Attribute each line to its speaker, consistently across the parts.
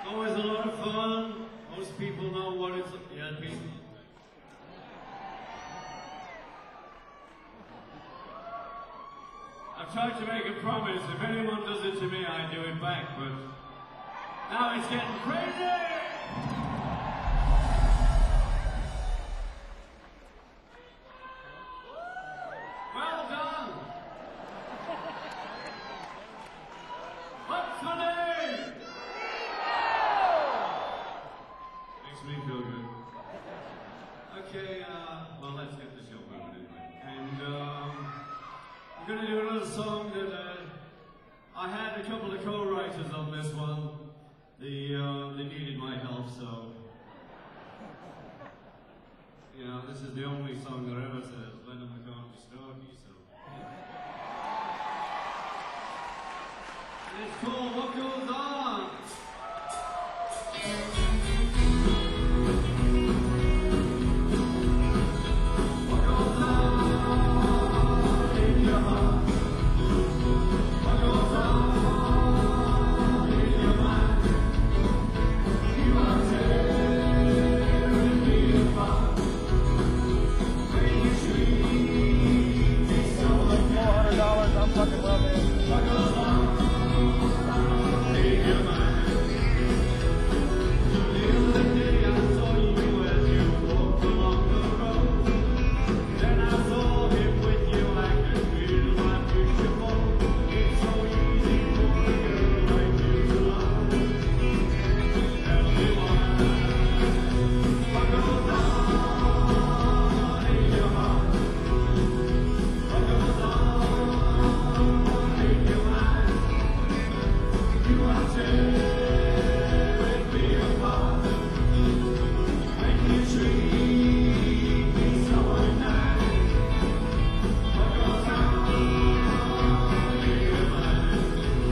Speaker 1: Always a lot of fun. Most people know what it's. Yeah, people. I've tried to make a promise. If anyone does it to me, I do it back. But now it's getting crazy. Well done. What's your name? Makes me feel good. Okay, well, let's get the show moving anyway. And I'm going to do another song that I had a couple of co-writers on this one. They needed my help, so you know, this is the only song that ever says Lennon McCartney Starkey, so. And it's called What Goes On. What goes on in your heart? What goes on in your mind? You are tearing me apart. When you treat me so $400, I'm fucking well, man. What goes on in your mind? The other day I saw you as you walked along the road. Then I saw him with you, I could feel my future fall. It's so easy for a girl like you to love. Tell me why. What goes on in your heart? What goes on in your mind? You are tearing me apart. When you treat me so unnice. What goes on in your mind?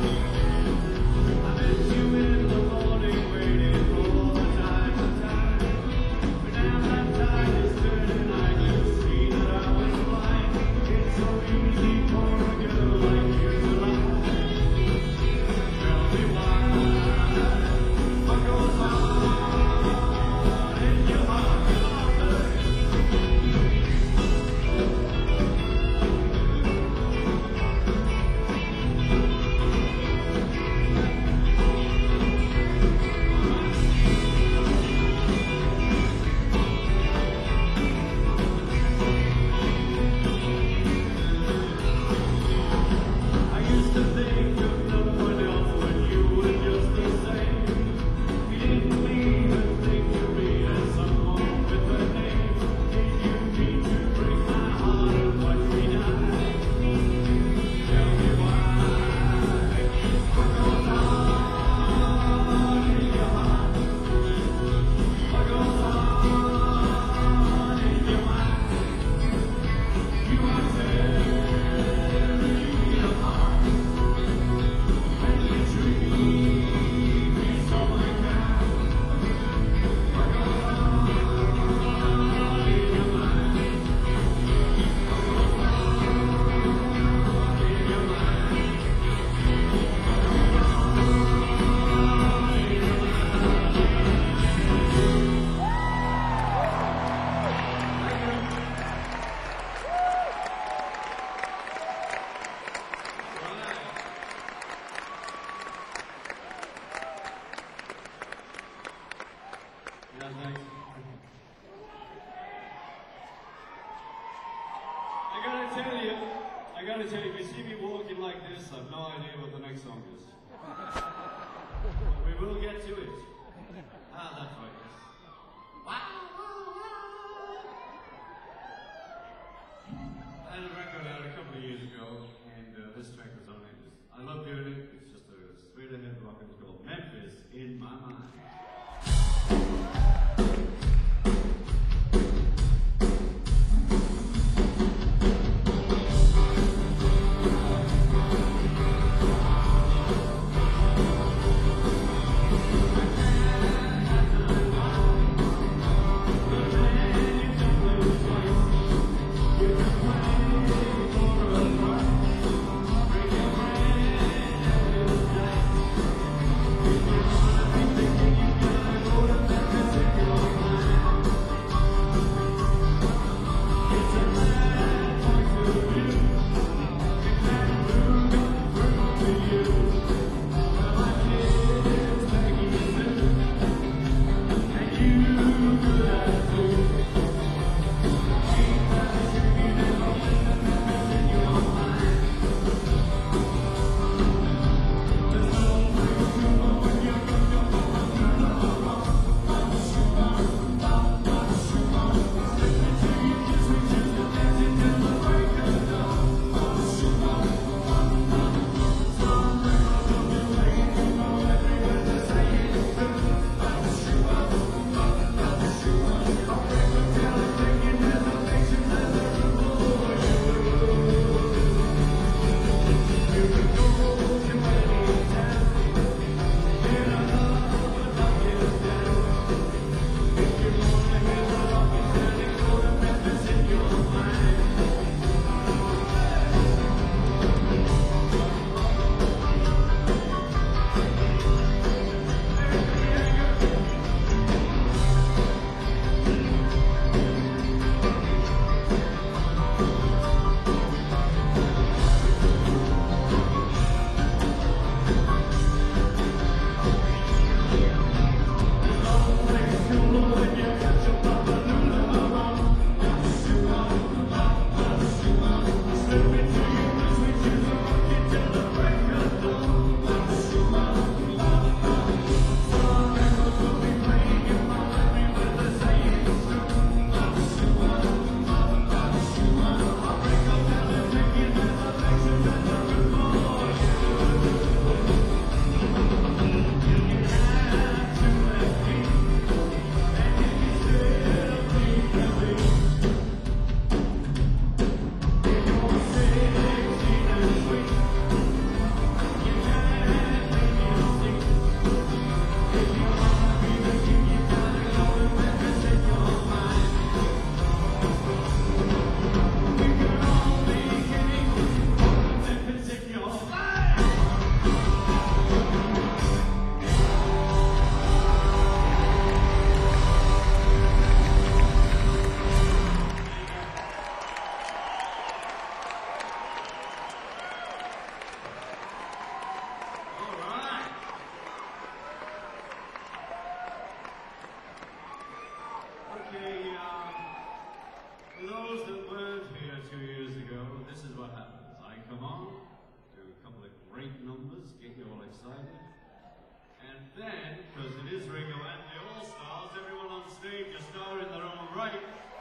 Speaker 1: I met you in the morning, waiting for the time to time. But now that tide is turning, I just see that I was blind. It's so easy for a girl like you to lie. Tell me why. What goes on in your heart? I used to think of no one else when you were just the same. You didn't even think of me as someone with a name. Did you mean to break my heart and watch me die? Tell me why. What goes on in your heart? What goes on in your mind? You are tearing me apart. When you treat me so unkind. What goes on in your mind? What goes on in your mind? Yeah, thanks. I gotta tell you, if you see me walking like this, I've no idea what the next song is. But we will get to it. Ah, that's right, yes. Wow, wow, wow. I had a record out a couple of years ago, and this track was on it. I love doing it. It's just a straight ahead rock. It's called Memphis in My Mind.
Speaker 2: Memphis
Speaker 1: then, because it is Ringo and the All-Stars, everyone on stage a star in their own right.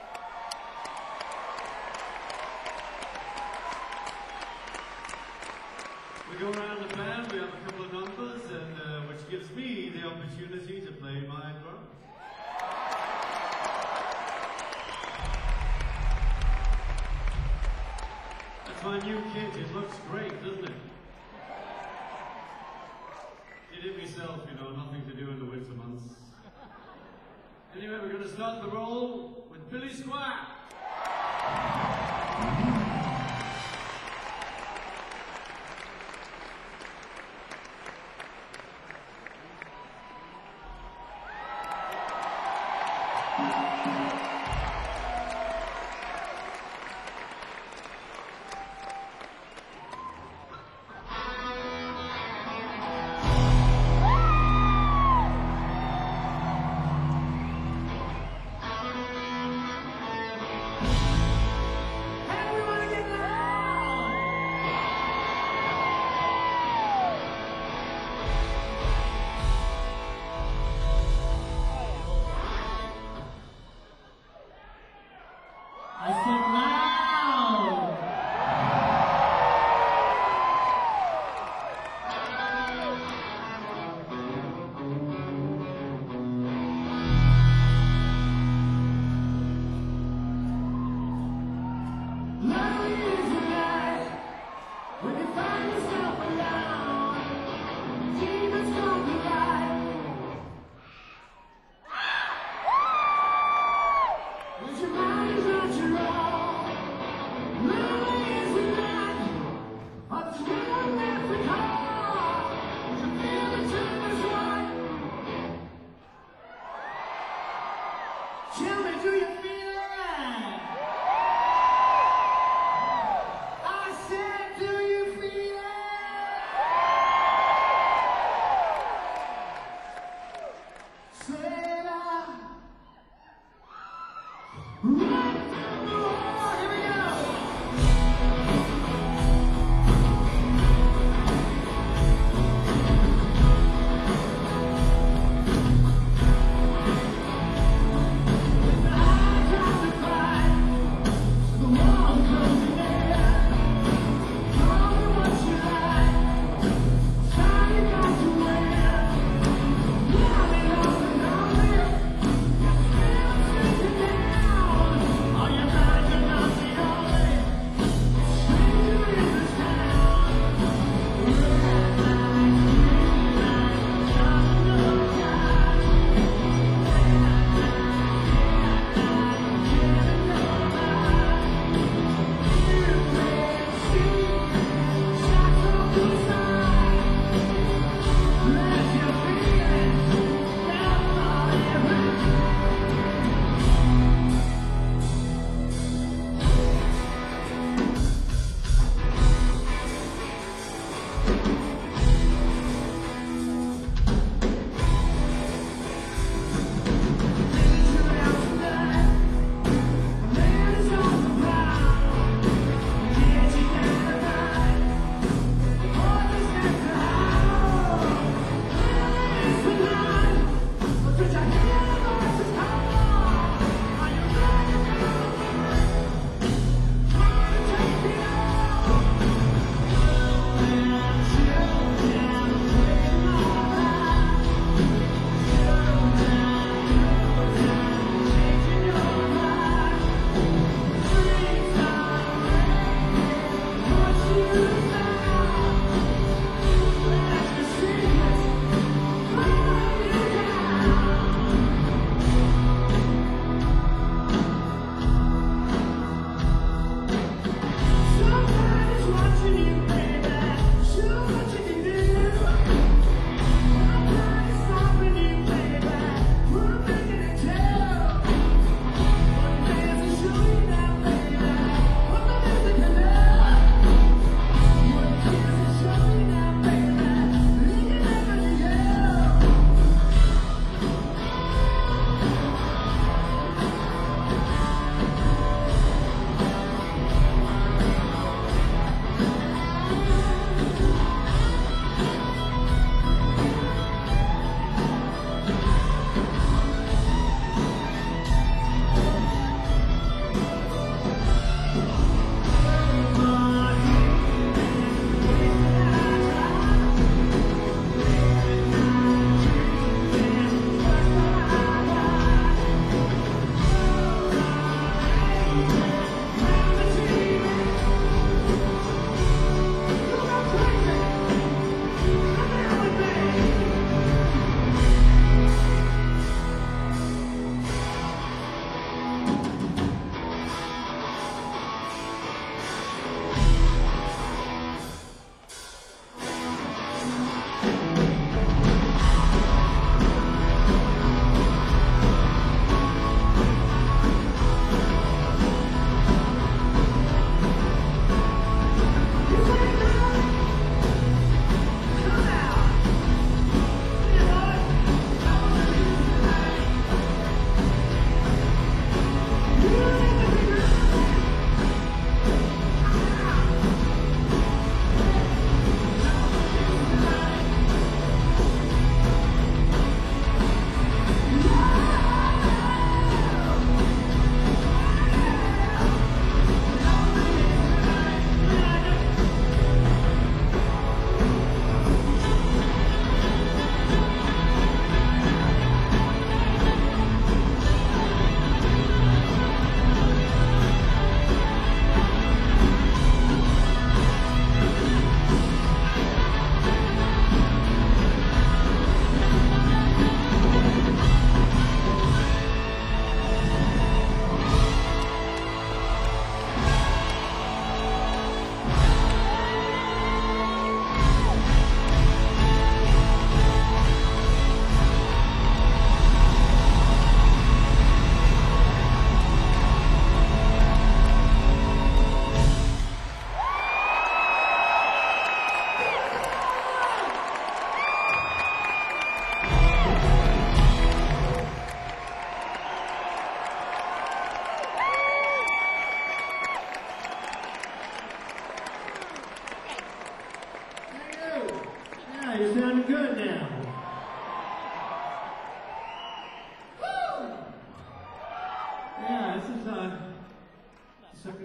Speaker 1: We go around the band, we have a couple of numbers, and which gives me the opportunity to play my drums. That's my new kit. It looks great, doesn't it? Did it myself, you know, nothing to do in the winter months. Anyway, we're going to start the roll with Billy Squire.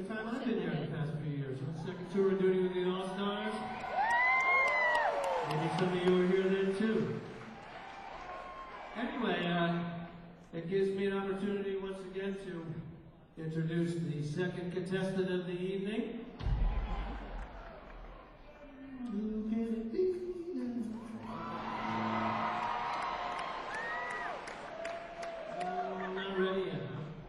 Speaker 1: first time I've been here in the past few years. I'm second tour of duty with the All-Stars. Maybe some of you were here then too. Anyway, it gives me an opportunity once again to introduce the second contestant of the evening. I'm not ready yet.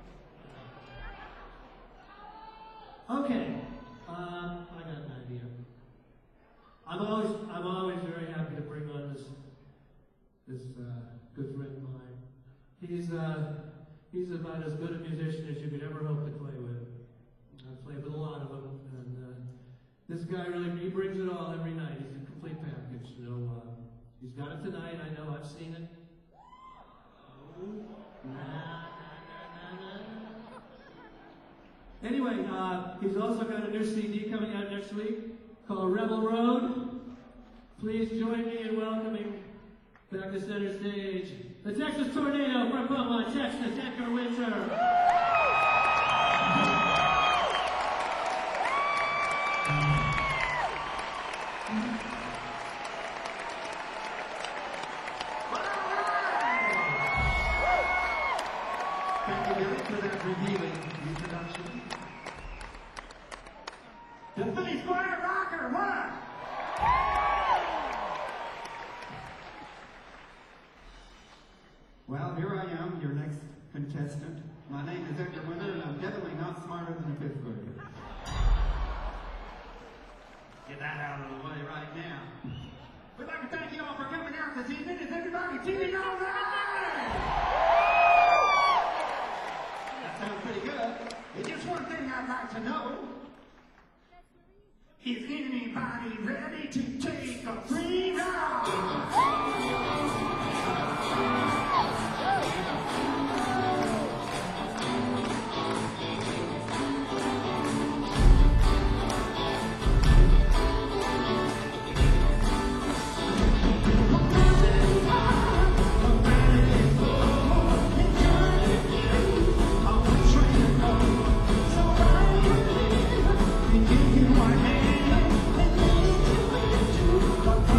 Speaker 1: Okay, I got an idea. I'm always very happy to bring on this good friend of mine. He's about as good a musician as you could ever hope to play with. I've played with a lot of them, and this guy really, he brings it all every night. He's a complete package. You know, he's got it tonight. I know. I've seen it. Anyway, he's also got a new CD coming out next week called Rebel Road. Please join me in welcoming back to center stage the Texas Tornado from Beaumont, Texas, Edgar Winter.
Speaker 2: Thank you, Billy, for that revealing introduction. The Philly Squire Rocker, what? Well, here I am, your next contestant. My name is Edgar Winter, and I'm definitely not smarter than a fifth grader. Get that out of the way right now. We'd like to thank you all for coming out this evening. Is everybody feeling all right? That sounds pretty good. There's just one thing I'd like to know. Is anybody ready to take a free ride?
Speaker 1: But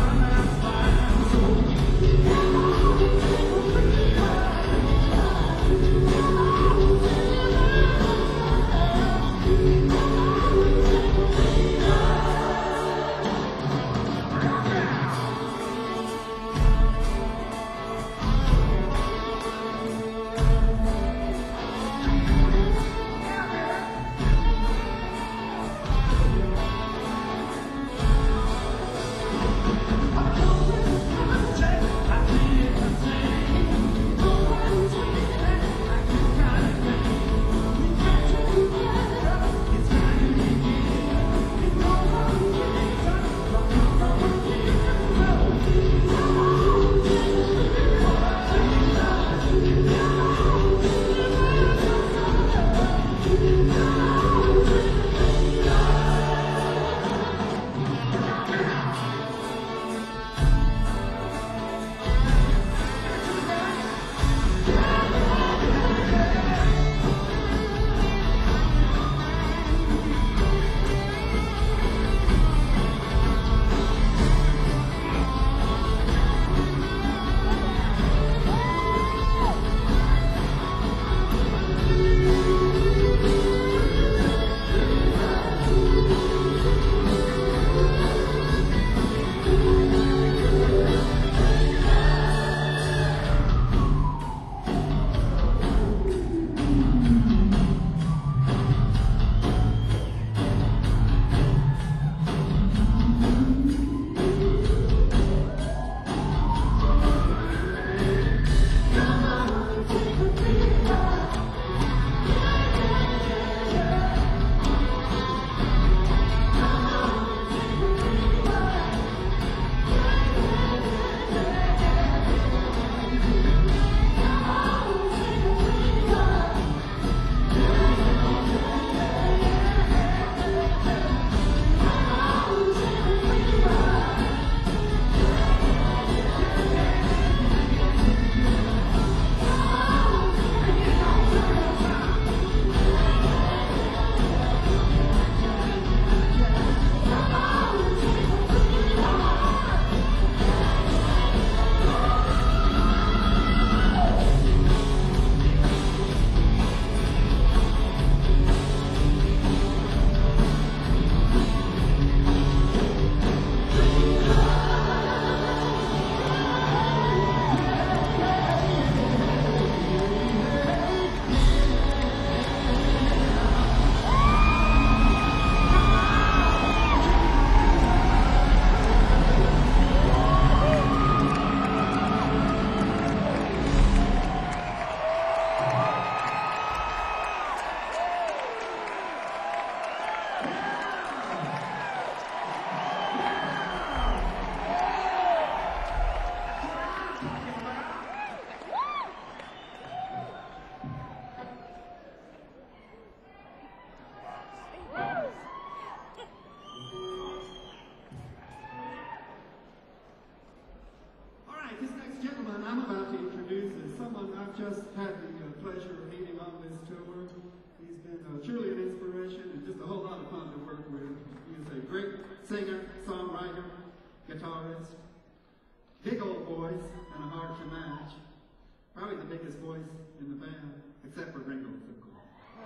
Speaker 3: and truly an inspiration and just a whole lot of fun to work with. He is a great singer, songwriter, guitarist, big old voice, and a heart to match. Probably the biggest voice in the band, except for Ringo's, of course.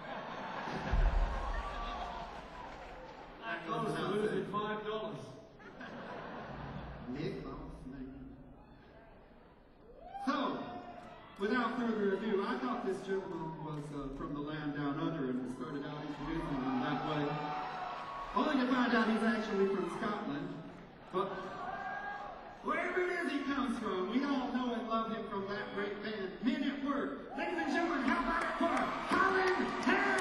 Speaker 1: That close to losing $5.
Speaker 3: Big boss man. So, without further ado, I thought this gentleman was from the land down under and started out introducing him that way. Only to find out he's actually from Scotland. But wherever it is he comes from, we all know and love him from that great band, Men at Work. Ladies and gentlemen, how about it for Colin Hay?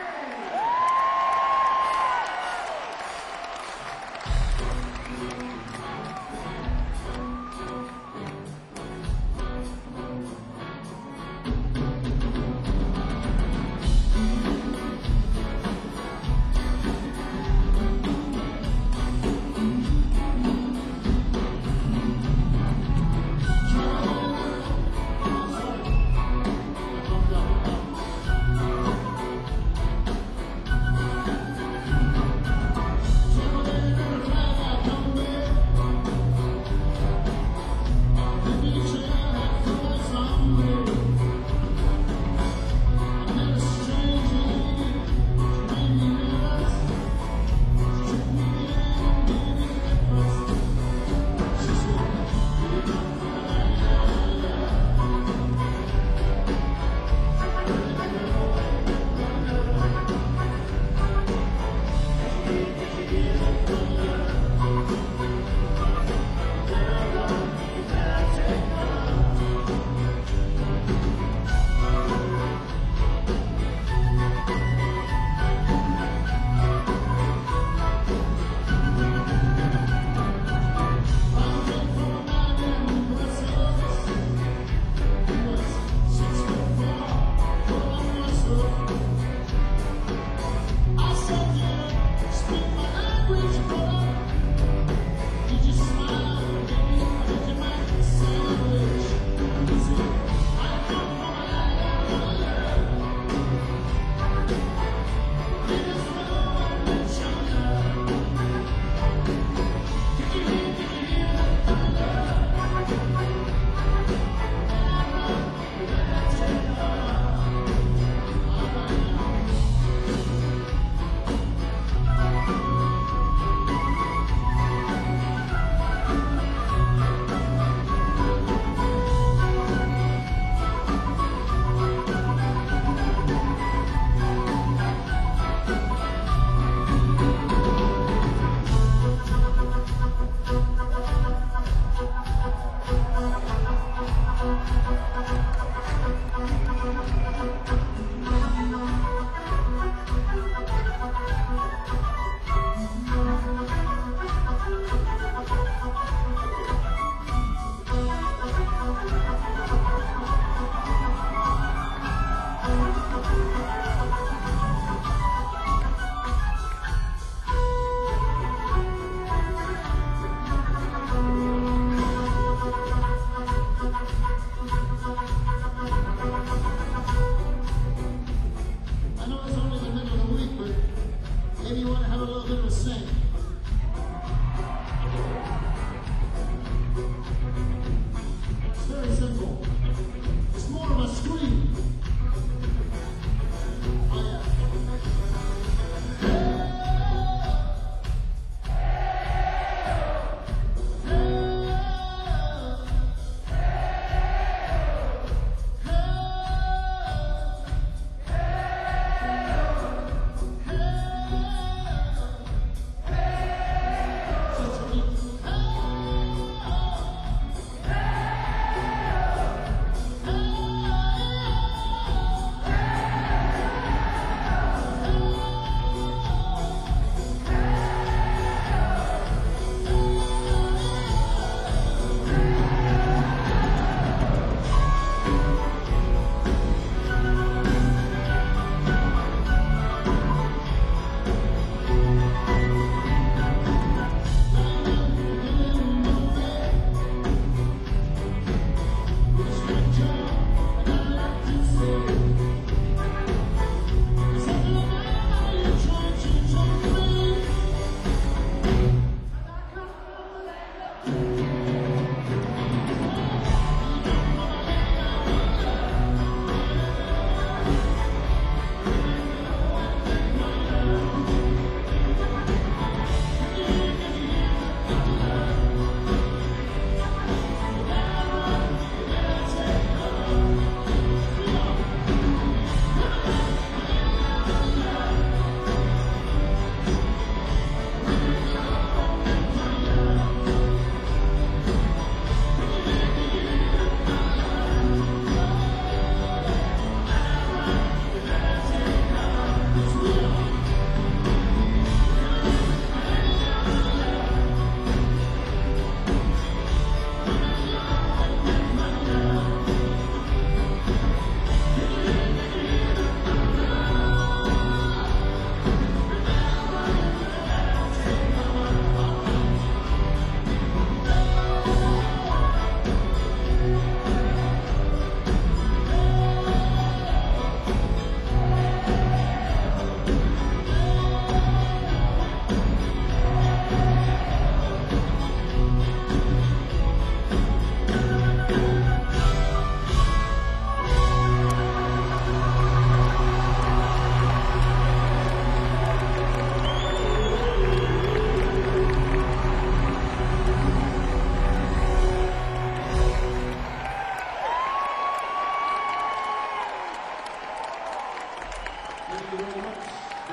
Speaker 4: you very much.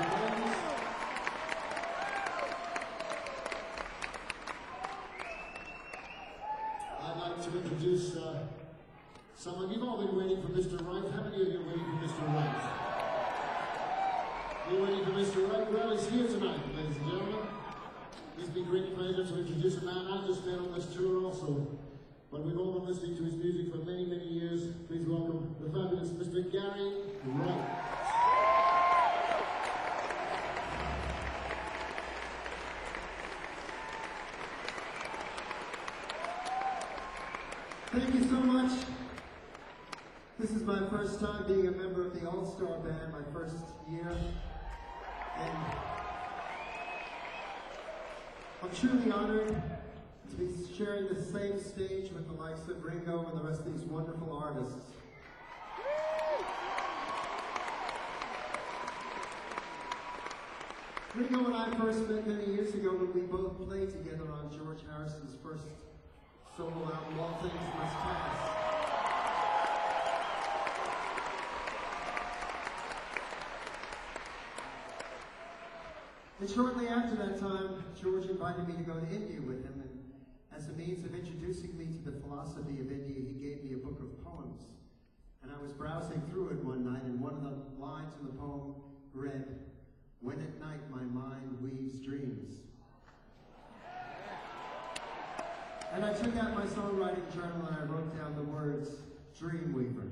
Speaker 4: I'd like to introduce someone. You've all been waiting for Mr. Right. How many of you are waiting for Mr. Right? You're waiting for Mr. Right? Well, he's here tonight, ladies and gentlemen. It's been a great pleasure to introduce a man I just met on this tour also. But we've all been listening to his music for many, many years. Please welcome the fabulous Mr. Gary Wright.
Speaker 5: Thank you so much. This is my first time being a member of the All-Star Band, my first year. And I'm truly honored to be sharing the same stage with the likes of Ringo and the rest of these wonderful artists. Ringo and I first met many years ago when we both played together on George Harrison's first solo album, All Things Must Pass. And shortly after that time, George invited me to go to India with him, and as a means of introducing me to the philosophy of India, he gave me a book of poems. And I was browsing through it one night, and one of the lines in the poem read, "When at night my mind weaves dreams." And I took out my songwriting journal and I wrote down the words, Dreamweaver.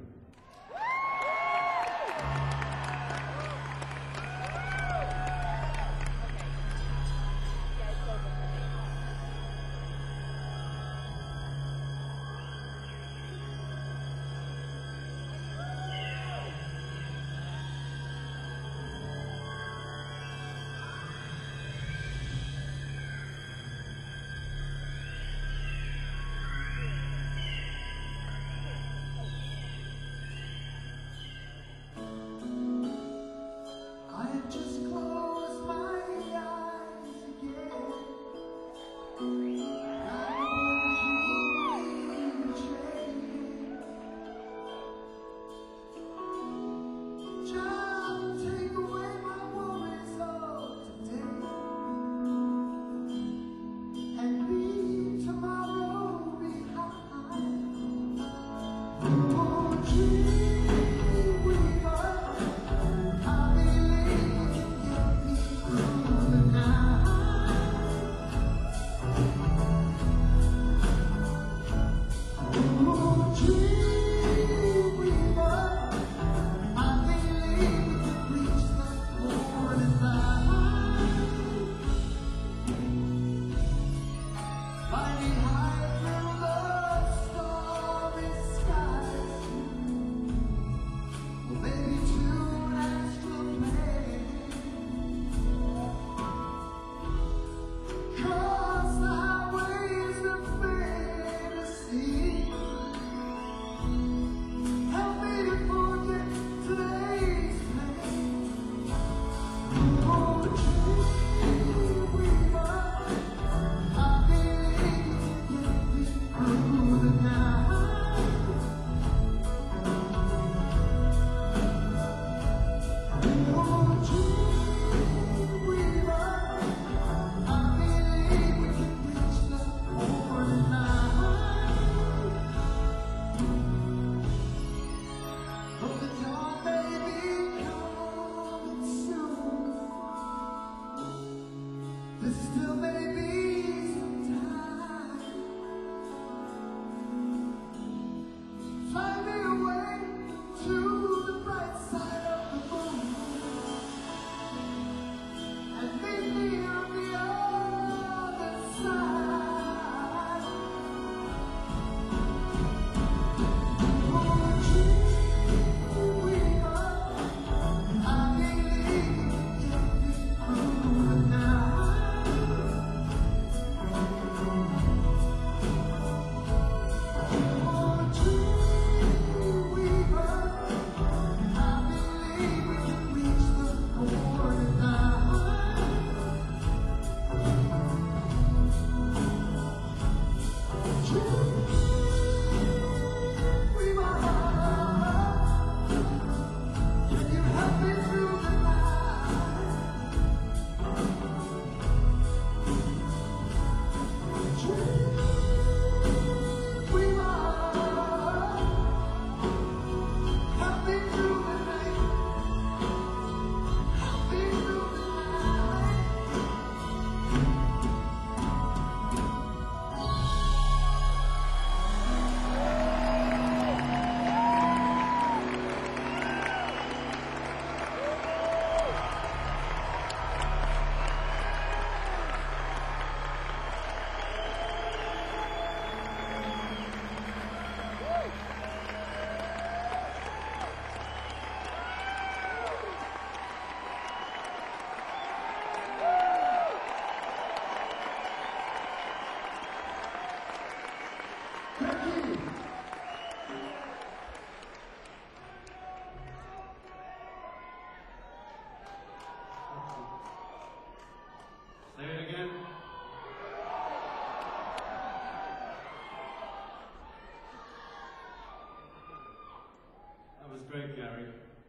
Speaker 1: great, Gary.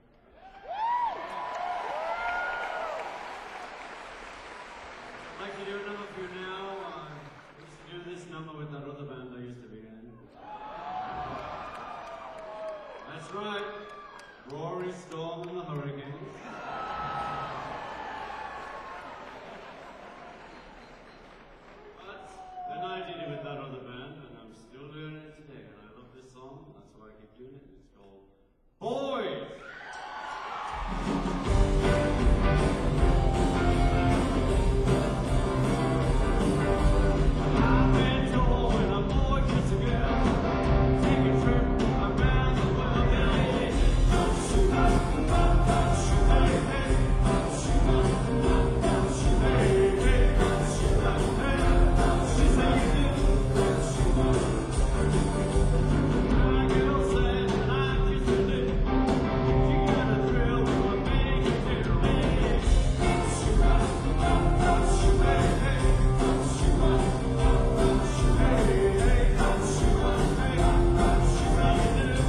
Speaker 1: I'd like to do a number for you now. I used to do this number with that other band I used to be in. That's right, Rory Storm and the Hurricanes. But then I did it with that other band, and I'm still doing it today. And I love this song, that's why I keep doing it. It's called Boys! I've been told when a boy gets a girl, take a trip around the world, yeah. Shoot up, shoot hey, hey. Shoot up, shoot hey, hey. Shoot up, hey. She say you do. My girl said that I'm just a little. She got a thrill with my baby girl, yeah. Shoot up, shoot hey, hey. Shoot up, shoot hey, hey. Shoot up, hey. She say you do.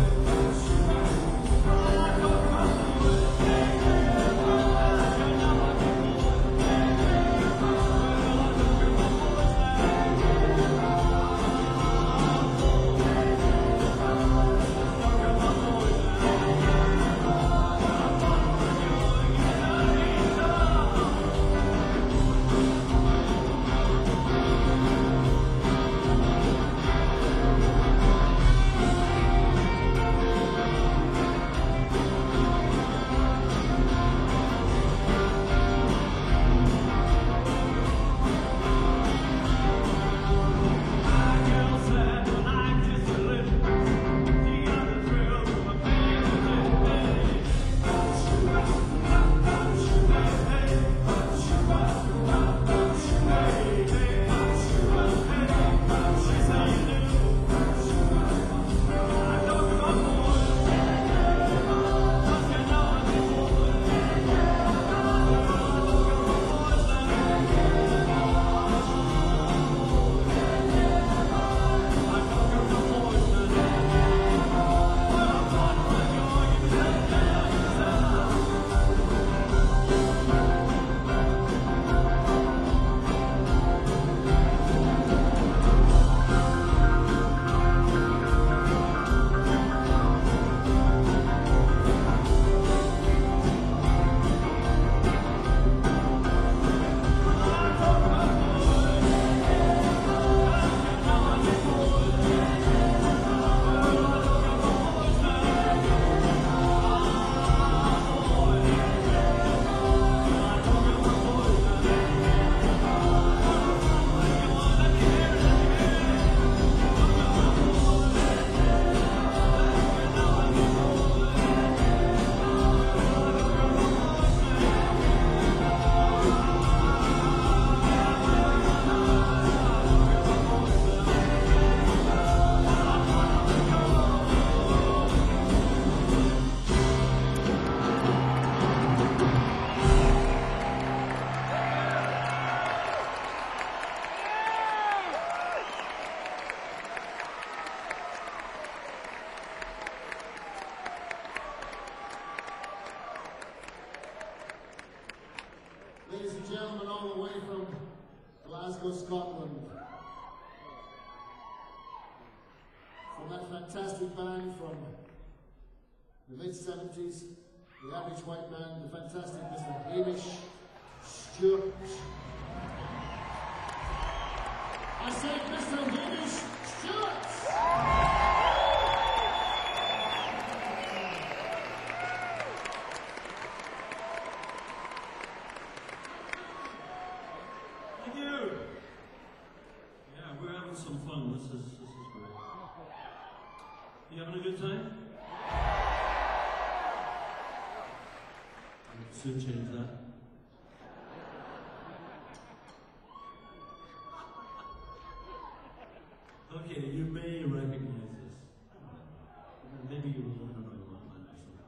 Speaker 1: I go from the woods, yeah, yeah. You know I can go, yeah, yeah. Well, I don't give a boy's life.
Speaker 4: Ladies and gentlemen, all the way from Glasgow, Scotland. From that fantastic band from the mid-70s, the Average White Man, the fantastic Mr. Hamish Stewart. I said Mr. Hamish Stewart!
Speaker 1: Thank you. Yeah, we're having some fun. This is great. You having a good time? I'll soon change that. Okay, you may recognize this. Maybe you will learn another one. I'm not sure.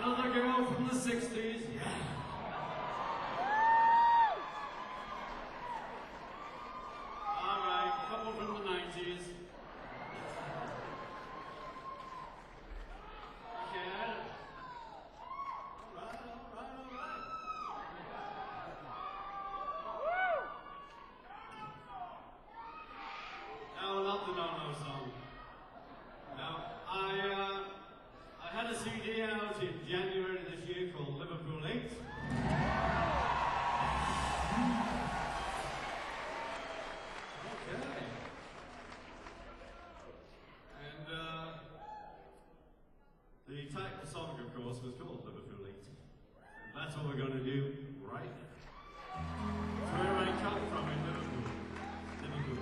Speaker 1: Another girl from the 60s, yeah. All right, couple from the 90s. Okay. All right. No, not the no-no song. No, I had a CD out in January this year called Liverpool 8. Okay. And the title song, of course, was called Liverpool 8. And that's what we're going to do right now. It's where I come from in Liverpool. Liverpool.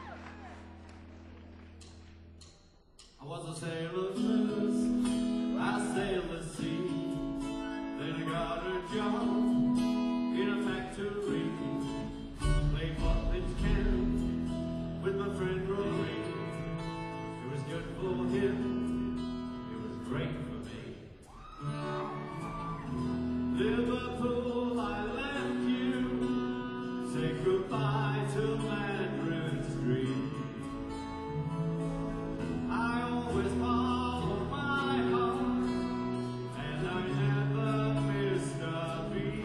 Speaker 1: I was a sailor first, I sailed the sea, then I got a job in a factory, played Watley's Can with my friend Rory. It was good for him, it was great for me. Liverpool, I left you, say goodbye to Madrid Street. I always followed my heart, and I never missed a beat.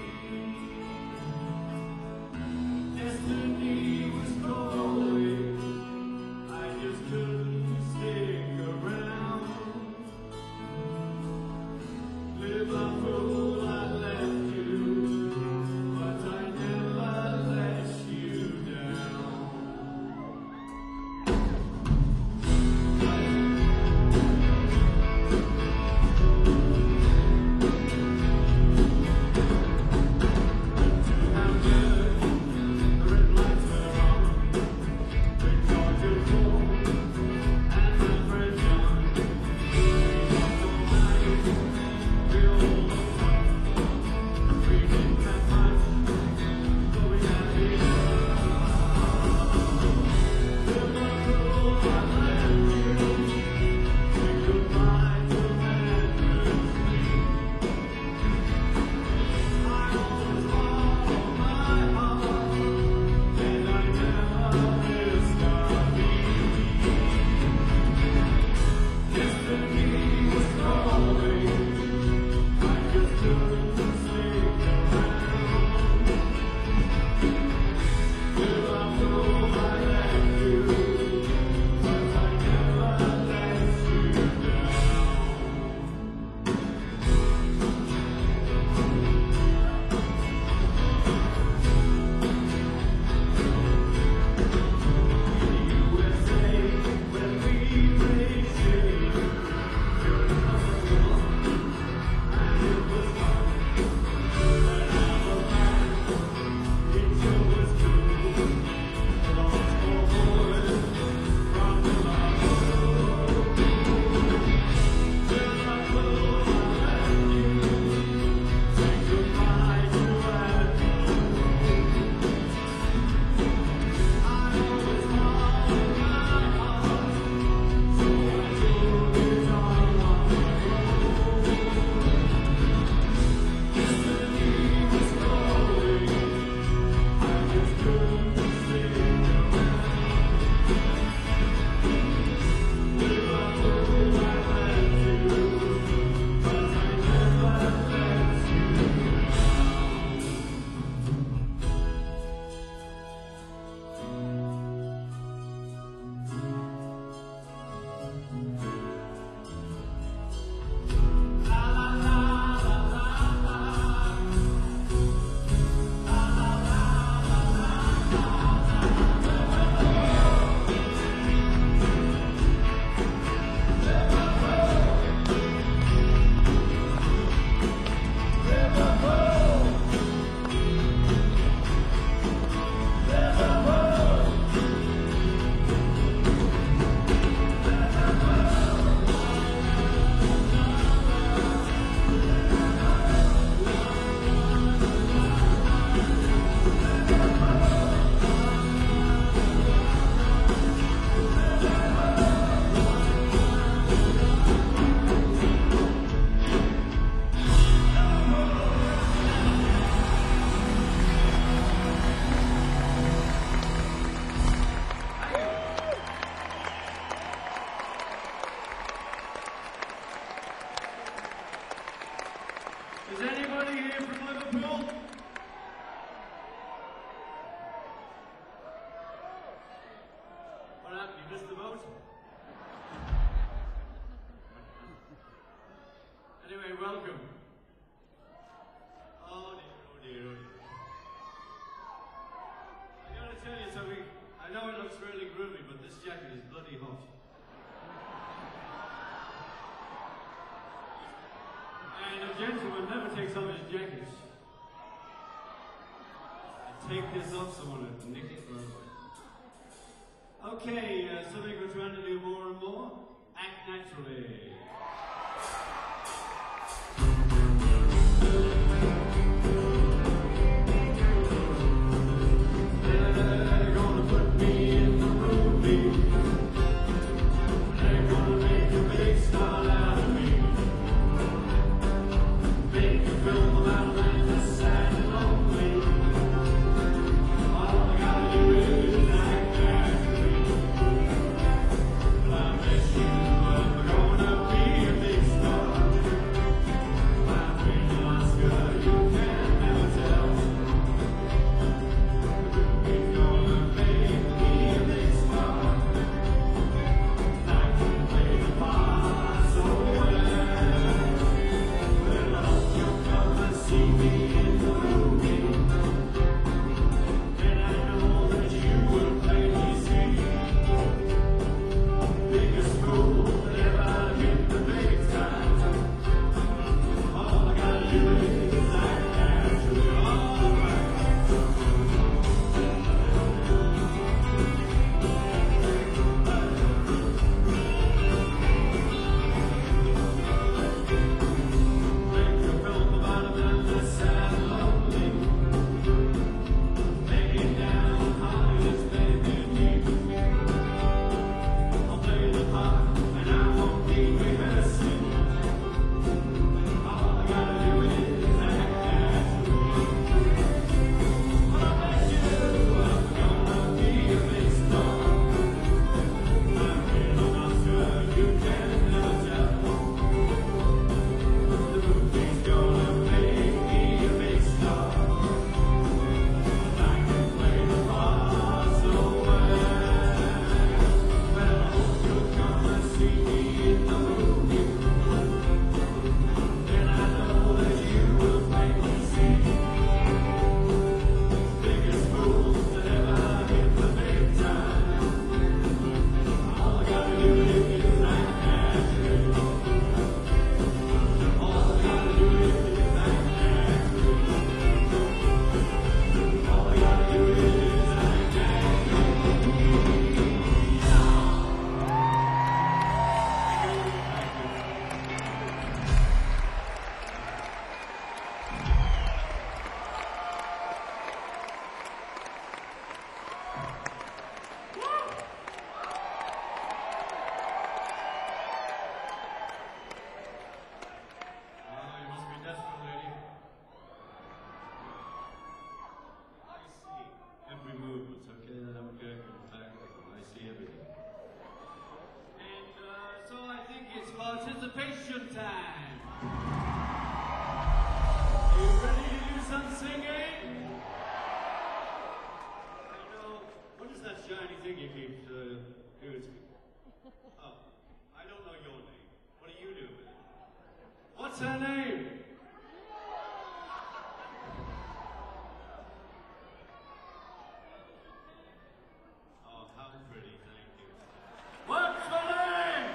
Speaker 1: welcome. Oh dear, oh dear, oh dear. I gotta tell you something. I know it looks really groovy, but this jacket is bloody hot. And a gentleman never takes off his jacket. I take this off someone and nick it right away. Okay, something we're trying to do more and more. Act naturally. They're gonna put me in the movie. They're gonna make a big star out of me. Make a film about a man that's sad and lonely. All I gotta do is act naturally. But I bet you I'm gonna be a big star. I've been an Oscar, you can never tell. It's gonna make me a big star. I can play the part so well. Well, I hope you'll come and see me in the movie. And I know that you will play me sweet. Biggest fool that ever hit the big time. All I gotta do is act naturally. All right. Make a film about a man that's sad and lonely. Make it down high as baby deep. I'll play the part and I won't need rehearsing. All I gotta do is act naturally. But I bet you I'm gonna be a big star. I've been an Oscar, you can never tell. The movie's gonna make me a big star. I can play the part so well. Well, I hope you'll come and see me in the movie. And I know that you will play me see. Biggest fool that ever hit the big time. All I gotta do is act naturally. All I gotta do is act naturally. All I gotta do is act naturally. You must be desperate, lady. I see every movement, okay? I'm good. I see everything. And so I think it's participation time. Are you ready to do some singing? I know. What is that shiny thing you keep doing to me? Oh, I don't know your name. What do you do with it? What's her name? Oh, how pretty, thank you. What's her name?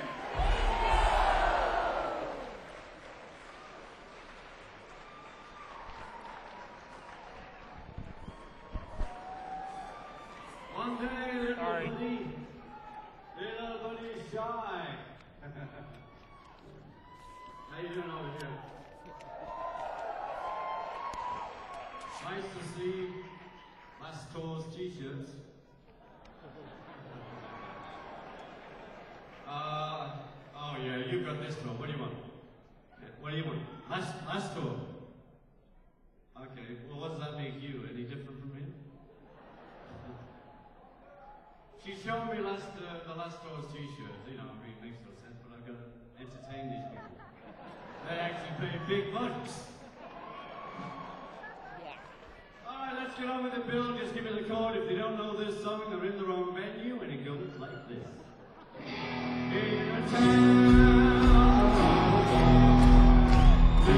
Speaker 1: One day, little buddy shy. How you doing over here? Nice to see last tour's t-shirts. Oh yeah, you've got this tour. What do you want? What do you want? Last tour. Okay, well what does that make you? Any different from me? She showed me the last tour's t-shirts. You know, I mean, it makes no sense, but I've got to entertain these people. They actually pay big bucks. Alright, let's get on with the bill. Just give me the chord. If they don't know this song, they're in the wrong venue, and it goes like this. In a town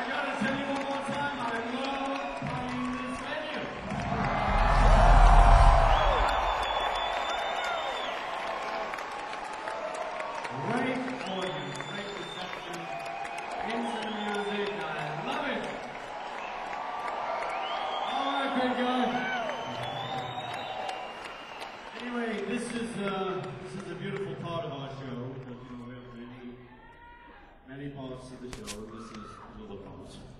Speaker 1: gotta tell you one more time, I love playing this venue. Great audience, great reception, into the music, I love it. Alright, big guy. Anyway, this is a beautiful part of our show, because we have many parts of the show, and this is another part.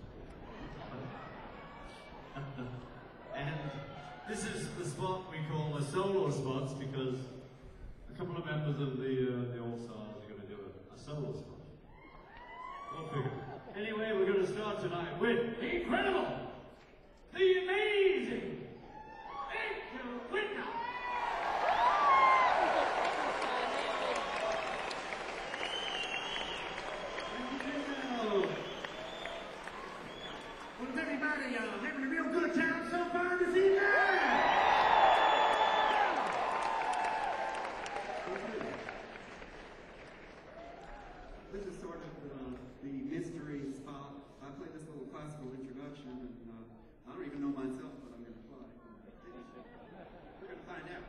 Speaker 1: And this is the spot we call the solo spots, because a couple of members of the All-Stars are going to do a solo spot. Go figure. Anyway, we're going to start tonight with the incredible, the amazing, Angel Winter.
Speaker 2: Well, is everybody having a real good time so far this evening?
Speaker 3: This is sort of the mystery spot. I play this little classical introduction, and I don't even know myself what I'm going to play. We're going to find out.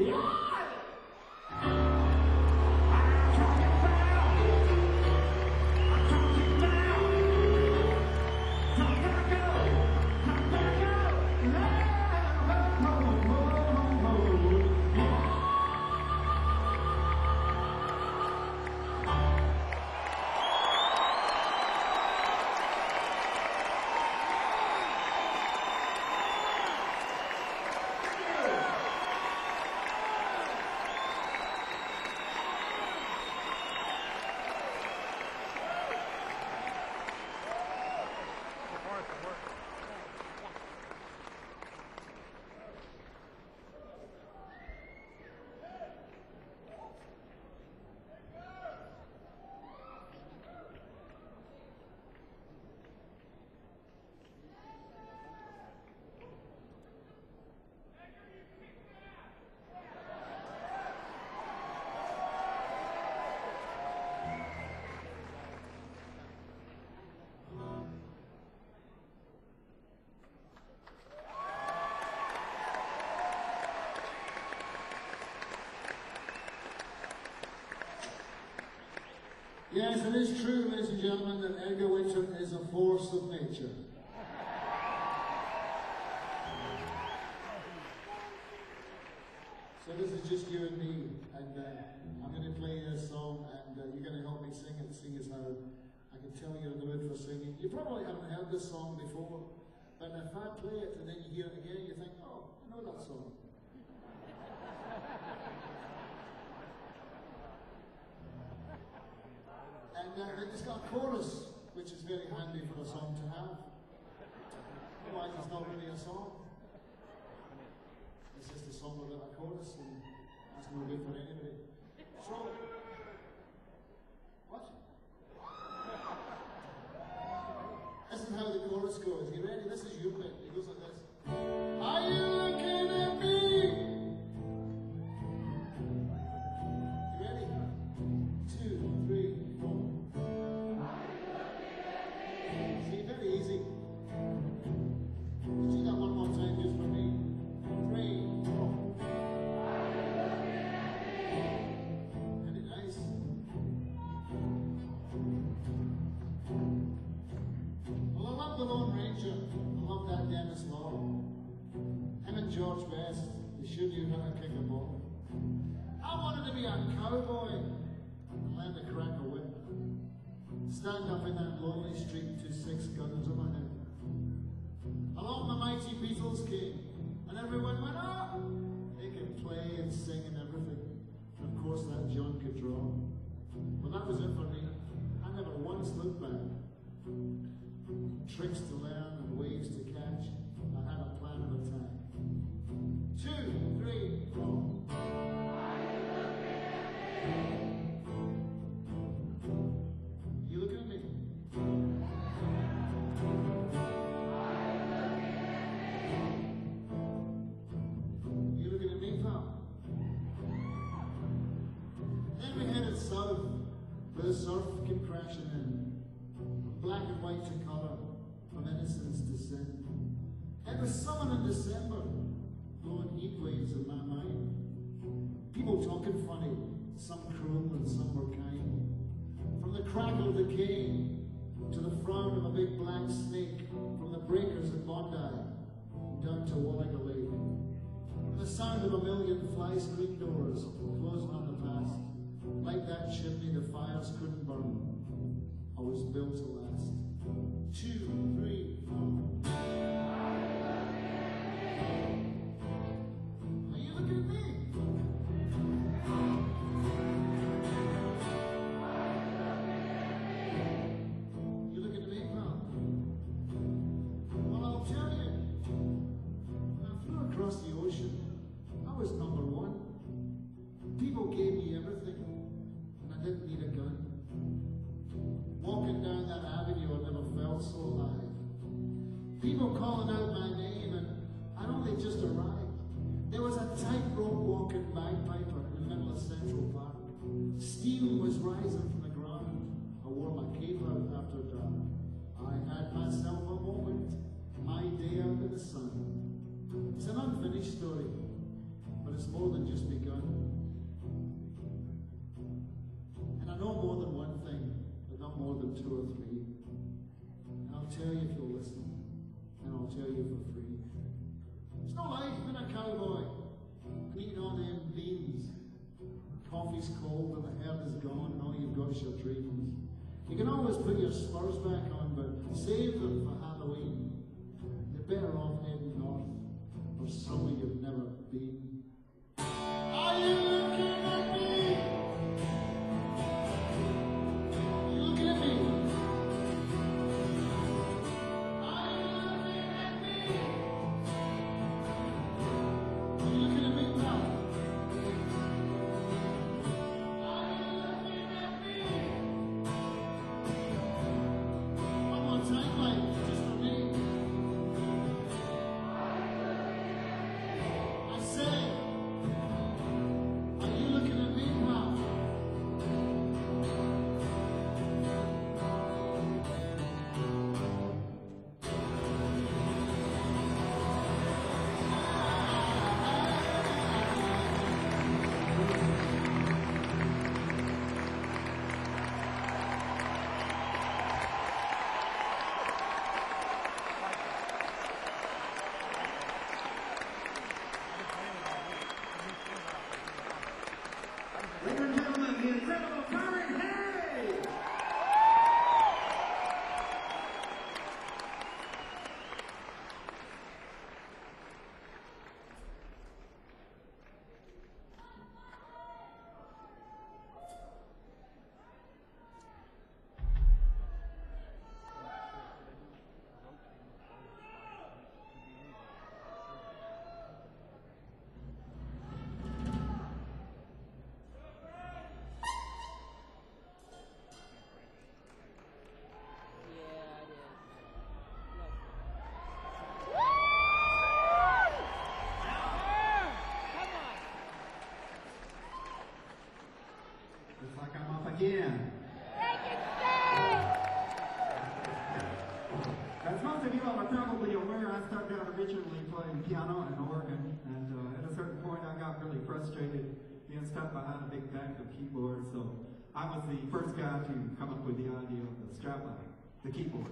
Speaker 4: Yes, it is true, ladies and gentlemen, that Edgar Winter is a force of nature. So this is just you and me, and I'm going to play a song, and you're going to help me sing it, sing as how I can tell you're in the mood for singing. You probably haven't heard this song before, but if I play it and then you hear it again, you think, oh, I know that song. And it's got a chorus, which is very handy for a song to have. Otherwise, it's not really a song. It's just a song without a chorus, and that's no good for anybody. So, what? This is how the chorus goes. You ready? This is your bit. It goes like this. Are you looking at me? You ready? 2, 3, 4. See, very easy. See that one more time just for me. 3, 4. Very nice. Well, I love the Lone Ranger. I love that Dennis Law. Him and George Best, they sure knew how to kick a ball. I wanted to be a cowboy and learn to crack a whip. Stand up in that lonely street to 6 guns on my head. Along the mighty Beatles came, and everyone went, ah! They could play and sing and everything. And of course that John could draw. Well, that was it for me. I never once looked back. Tricks to learn and waves to catch. I had a plan of attack. 2, 3, 4. You looking at me? You looking at me, pal? Then we headed south, where the surf came crashing in, from black and white to colour, from innocence to sin. It was summer in December, blowing heat waves in my mind. People talking funny, some cruel and some were kind. From the crackle of the cane to the frown of a big black snake, from the breakers at Bondi down to Wallaga Lake. From the sound of a million fly screen doors closing on the past. Like that chimney the fires couldn't burn. I was built to last. 2, 3, 4. Are you looking at me? You looking at me, pal? Well, I'll tell you. When I flew across the ocean, I was number 1. People gave me everything, and I didn't need a gun. Walking down that avenue, I never felt so alive. People calling out my name, and I'd only just arrived. There was a tightrope walking by body's cold and the head is gone and all you've got is your dreams. You can always put your spurs back on, but save them for Halloween. You're better off heading north or somewhere you've never been. Are you looking at me? Are you looking at me? Are you looking at me? Are you looking at me now? Are you looking at me? One more time, like, just for me. I say, are you looking at me now?
Speaker 3: Ladies and gentlemen, the incredible Karen Hay! Looks like I'm up again. As most of you all are probably aware, I started out originally playing piano and organ, and at a certain point I got really frustrated being stuck behind a big bank of keyboards, so I was the first guy to come up with the idea of the strapline, the keyboard.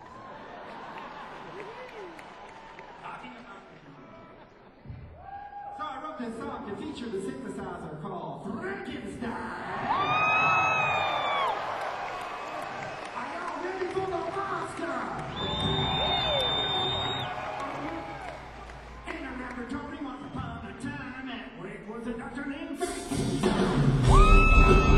Speaker 3: So I wrote this song to feature the synthesizer called Frankenstein. Are y'all ready for the monster? In a laboratory once upon a time, at work was a doctor named Frankenstein.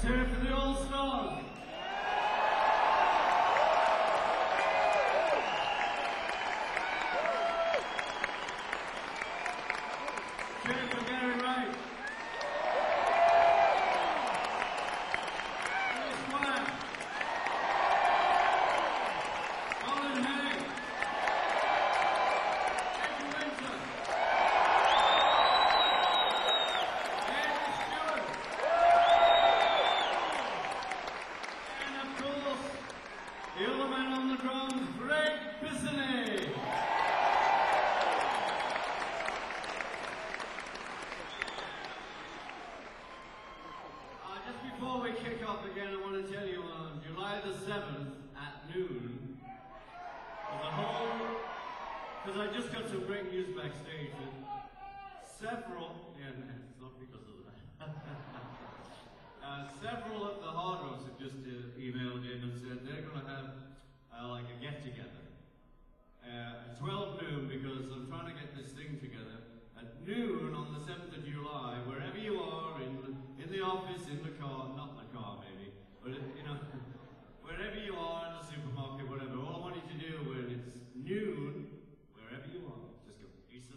Speaker 1: hear it for the All-Stars. Cheer it for Gary Wright. Chris Wyatt. Colin Hay. Eddie Winter. Andy Stewart. And of course, the other man on the drums, Greg Bissonnet. Just before we kick off again, I want to tell you on July the 7th at noon, there's a whole, because I just got some great news backstage, and several, yeah, it's not because of that. Several of the Hard Rocks have just emailed in and said they're going to have like a get-together at 12 noon, because I'm trying to get this thing together at noon on the 7th of July, wherever you are, in the office, in the car, not in the car maybe, but you know, wherever you are, in the supermarket, whatever. All I want you to do when it's noon, wherever you are, just go, Jason.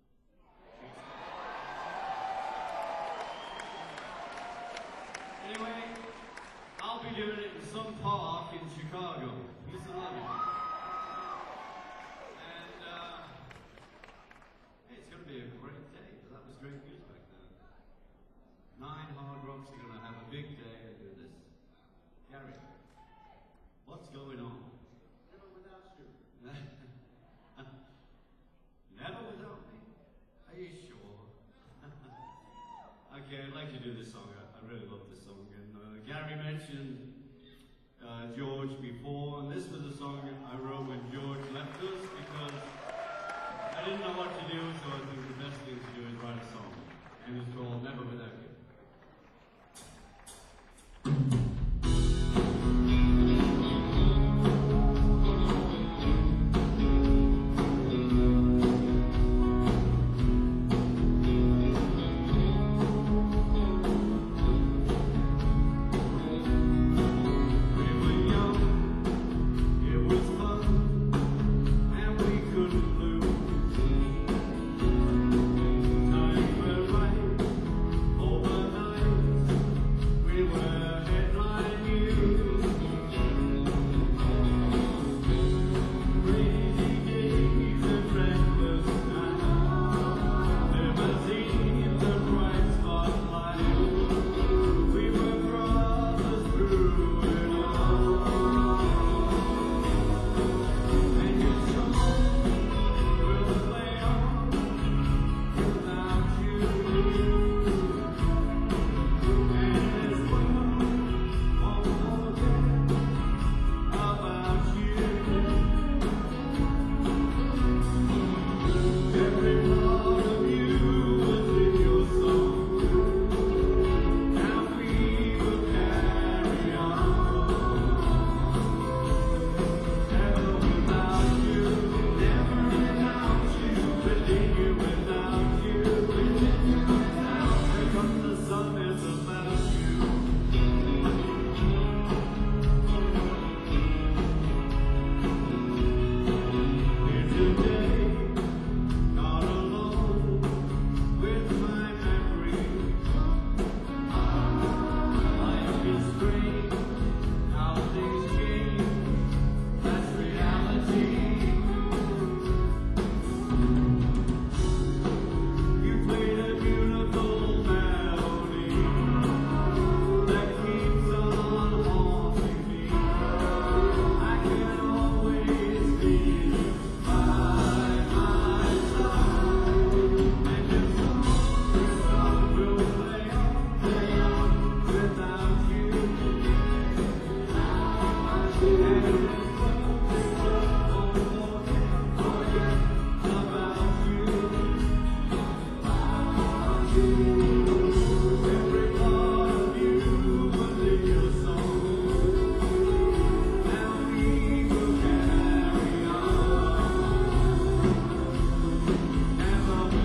Speaker 1: Anyway, I'll be doing it in some park in Chicago. Peace and love. And hey, it's going to be a great day. That was great news back then. 9 Hard Rocks are going to have a big day and do this. Gary, what's going on?
Speaker 4: Never without you.
Speaker 1: Never without me? Are you sure? Okay, I'd like to do this song. I really love this song. And Gary mentioned George before, and this was a song I wrote when George left us because I didn't know what to do, so I think the best thing to do is write a song. And it's called Never Without You.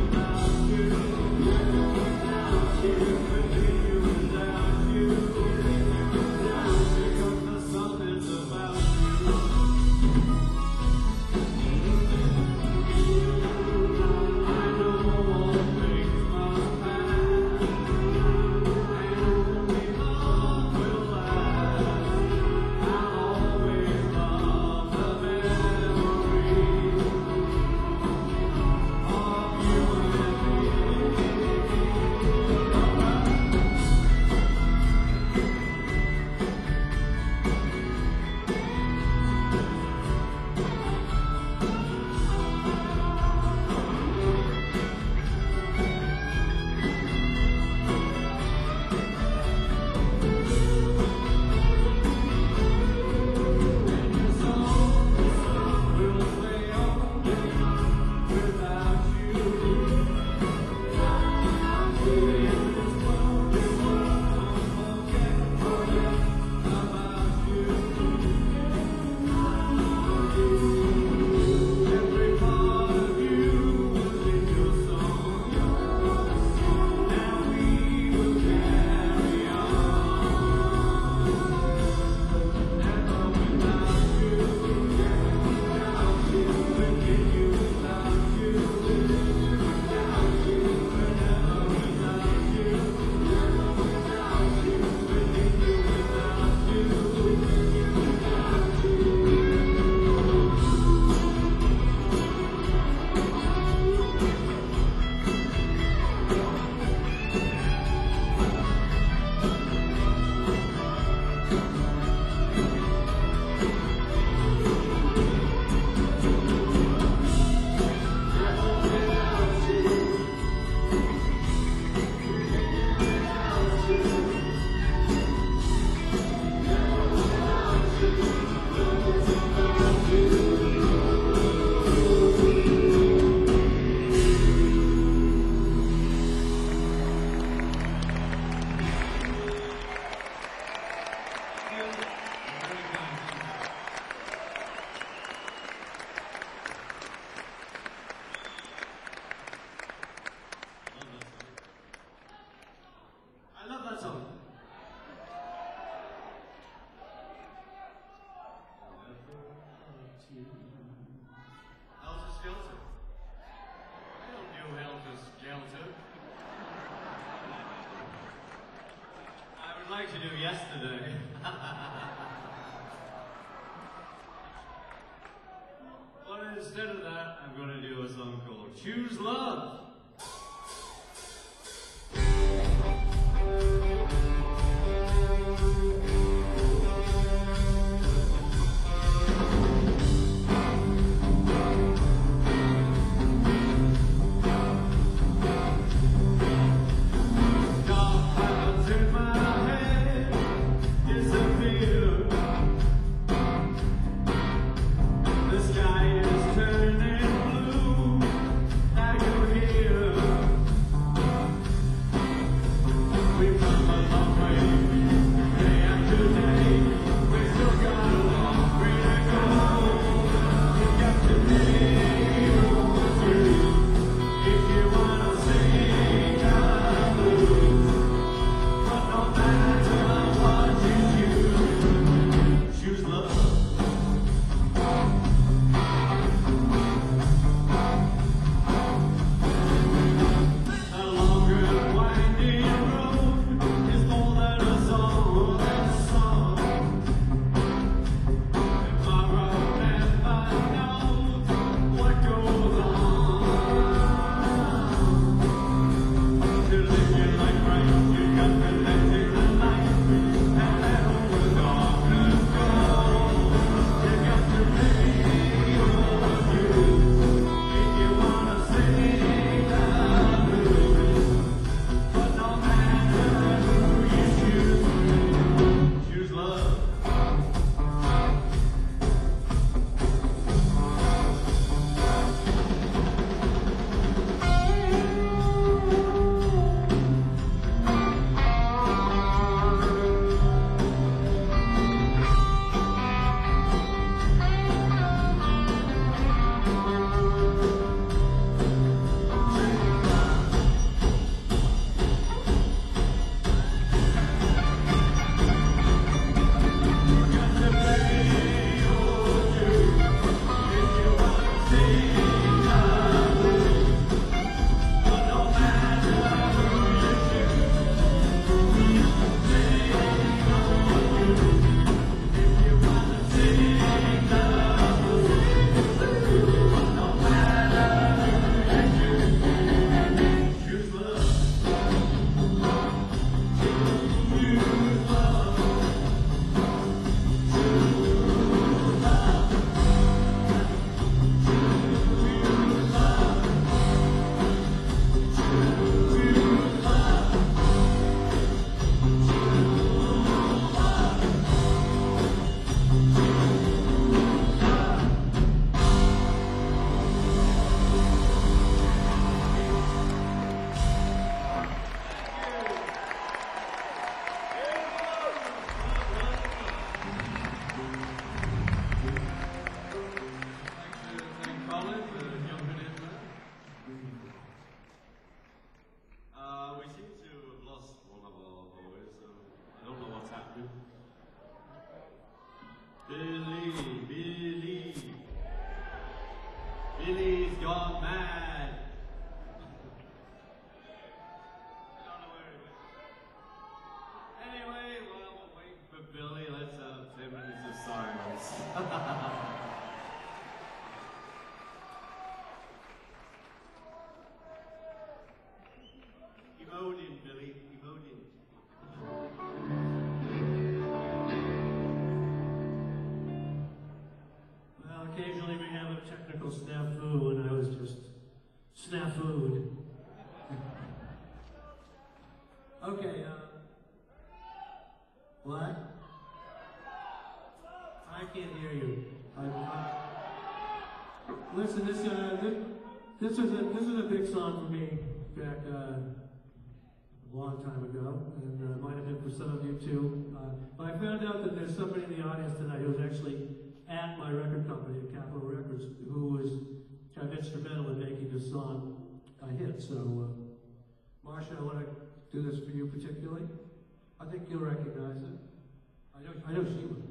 Speaker 2: Without you.
Speaker 1: like to do yesterday. But instead of that, I'm going to do a song called Choose Love. Billy's gone mad. I don't know where he went. Anyway, while we're waiting for Billy, let's have 10 minutes of silence. Emoting, Billy, emoting.
Speaker 6: Well, occasionally we have a technical snafu, and I was just snafu'd. Okay, what? I can't hear you. Listen, this is a big song for me back a long time ago, and might have been for some of you too. But I found out that there's somebody in the audience tonight who was actually at my record company, at Capitol Records, who was kind of instrumental in making this song a hit. So, Marcia, I want to do this for you particularly. I think you'll recognize it. I know she will.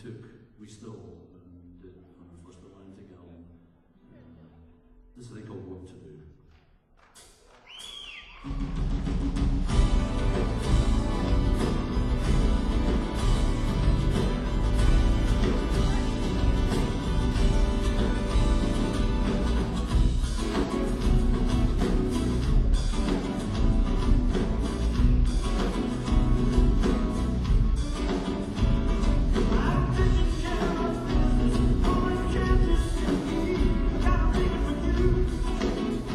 Speaker 7: we stole and did on our first Atlantic album. This is a thing called What to Do.
Speaker 1: Always can't you see? I got a feeling for you.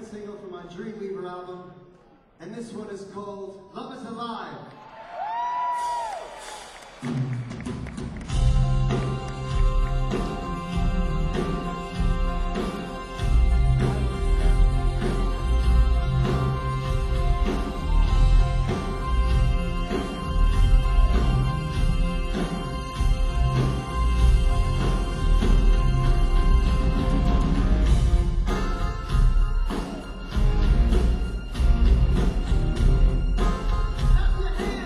Speaker 5: single from my Dreamweaver album, and this one is called Love Is Alive. Clap your hands!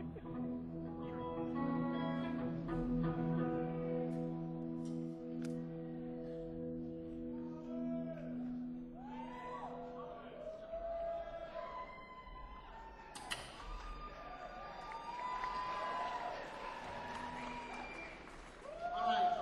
Speaker 4: All right.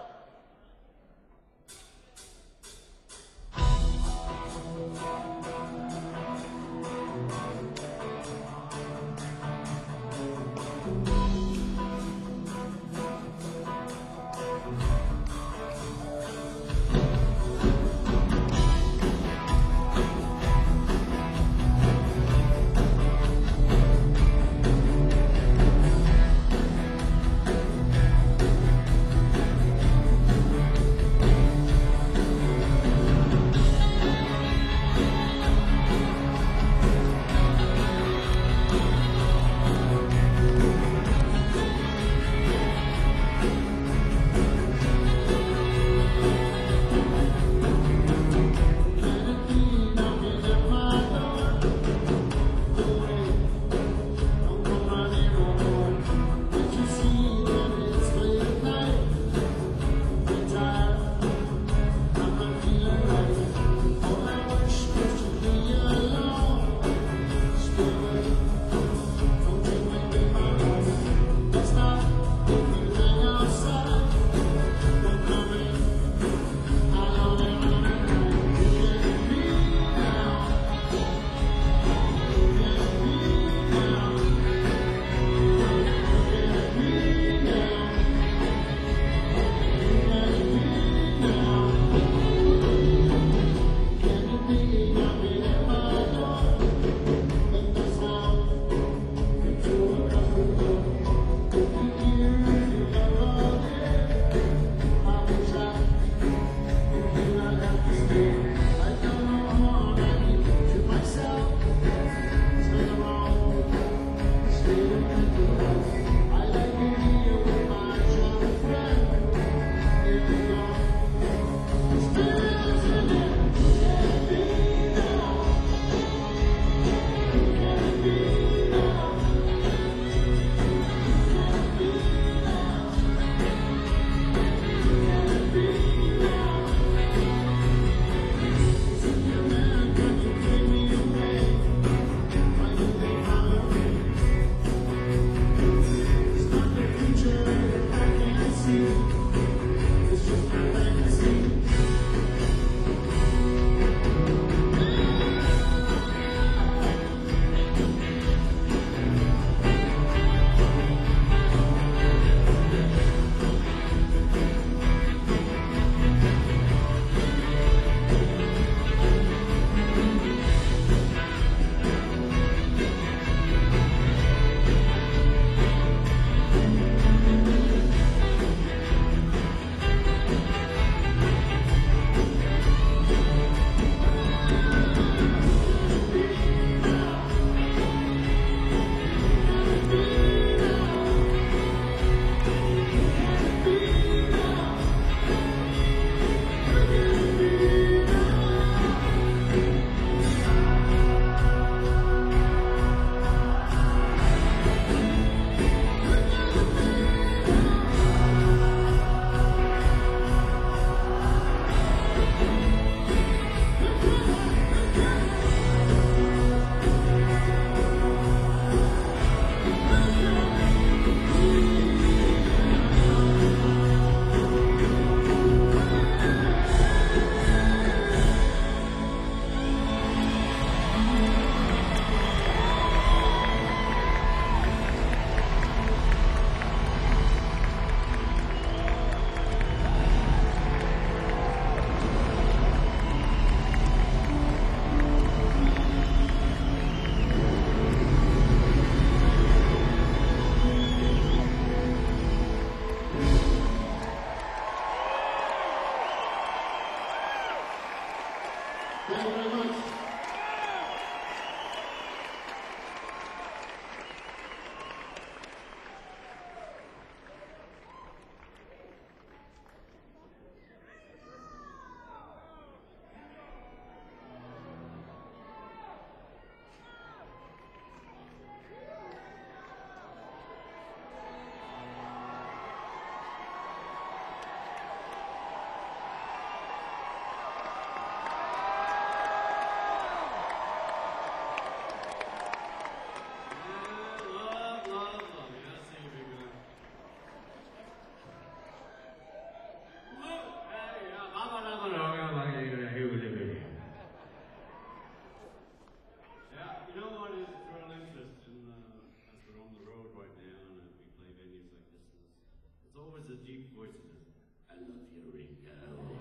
Speaker 1: deep voices. I love you, Ringo.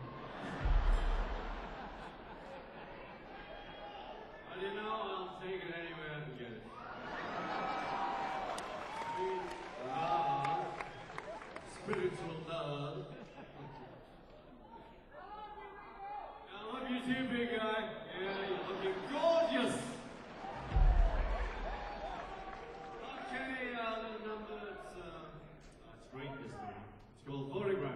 Speaker 1: Well, you know, I'll take it anywhere I can get it. Sweet love, spiritual love. I love you too, big guy. Yeah, you're looking gorgeous. Okay, the number, it's great this time. It's called Photograph.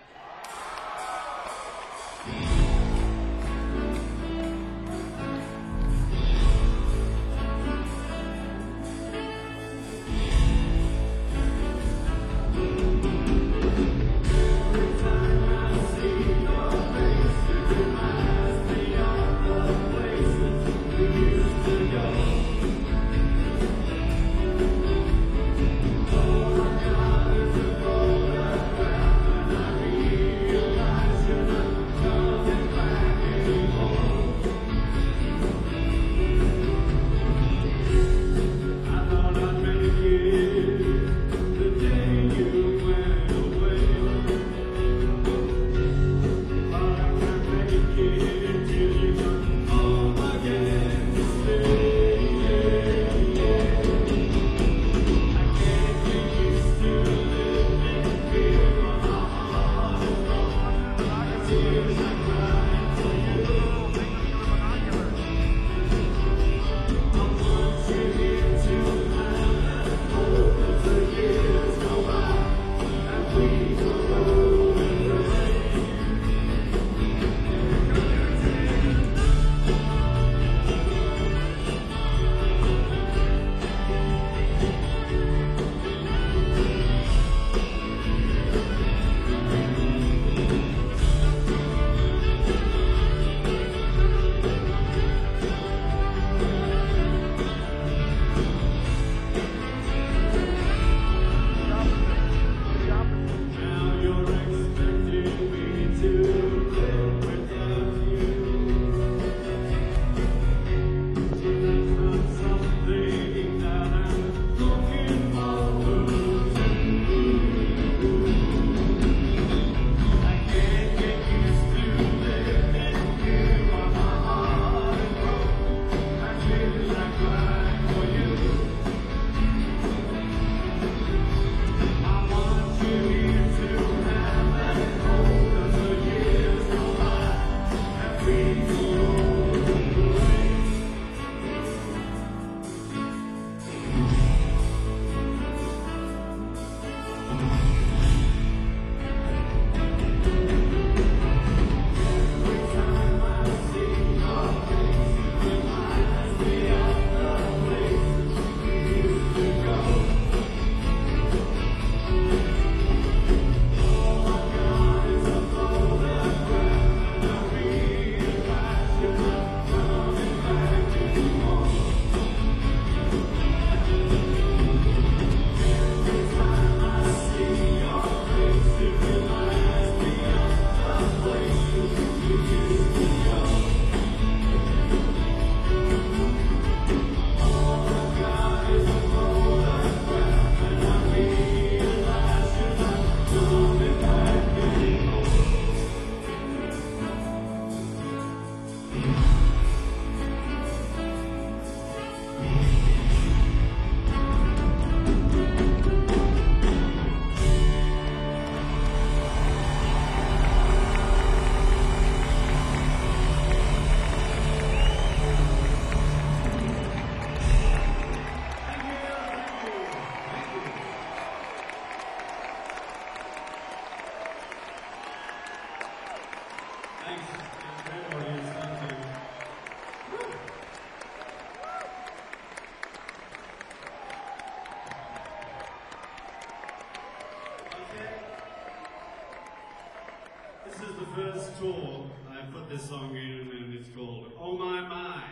Speaker 1: First tour, I put this song in, and it's called Oh My My.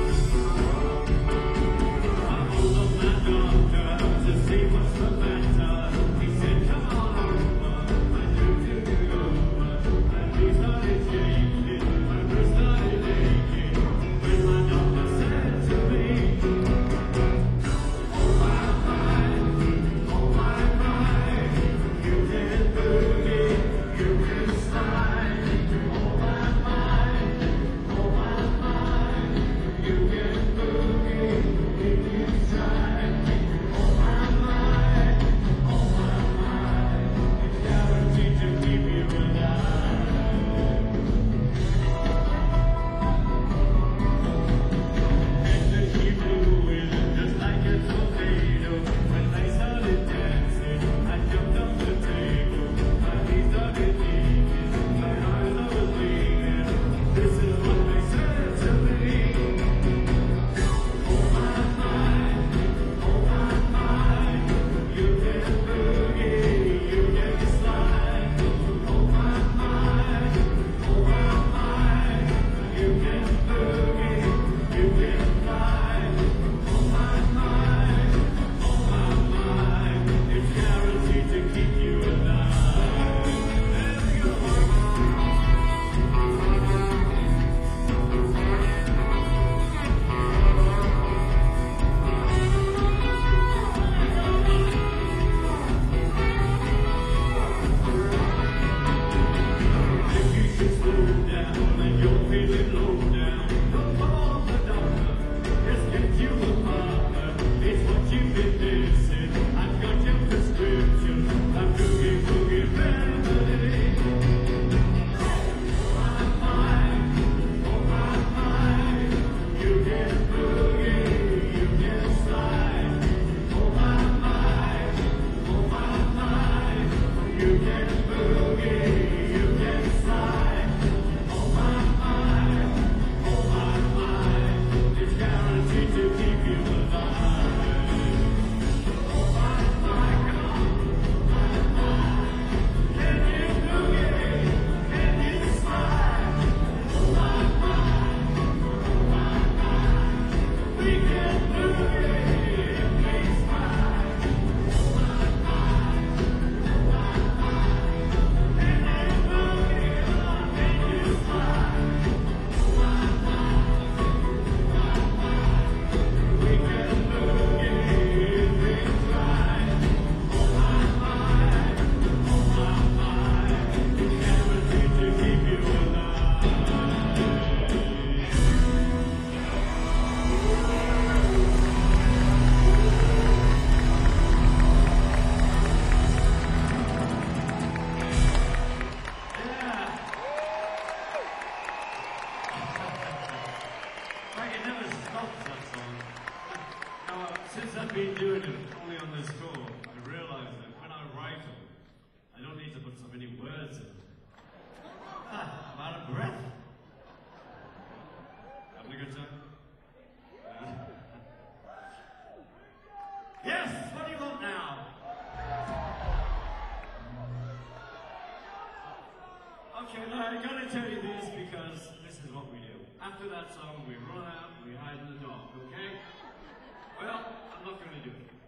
Speaker 1: I hold up my doctor to see what's the matter. Since I've been doing it only on this tour, I realized that when I write them, I don't need to put so many words in them. Ah, I'm out of breath. Having a good time? Yes, what do you want now? Okay, now I gotta tell you this because this is what we do. After that song, we run out, we hide in the dark, okay? Well, I'm not gonna do it.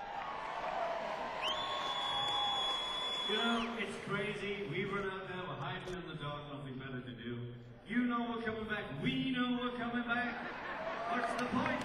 Speaker 1: You know, it's crazy. We run out there, we're hiding in the dark, nothing better to do. You know we're coming back, we know we're coming back. What's the point?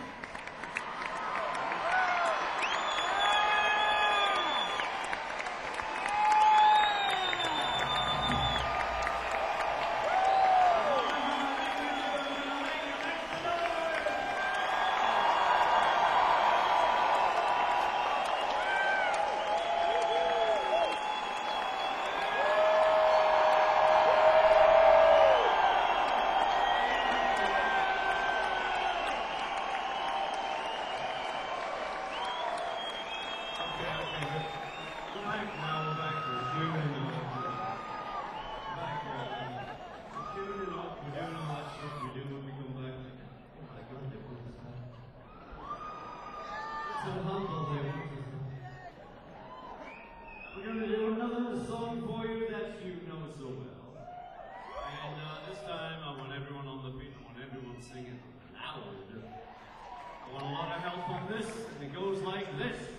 Speaker 1: We're going to do another song for you that you know so well. And this time I want everyone on the beat, I want everyone singing loud. I want a lot of help on this, and it goes like this.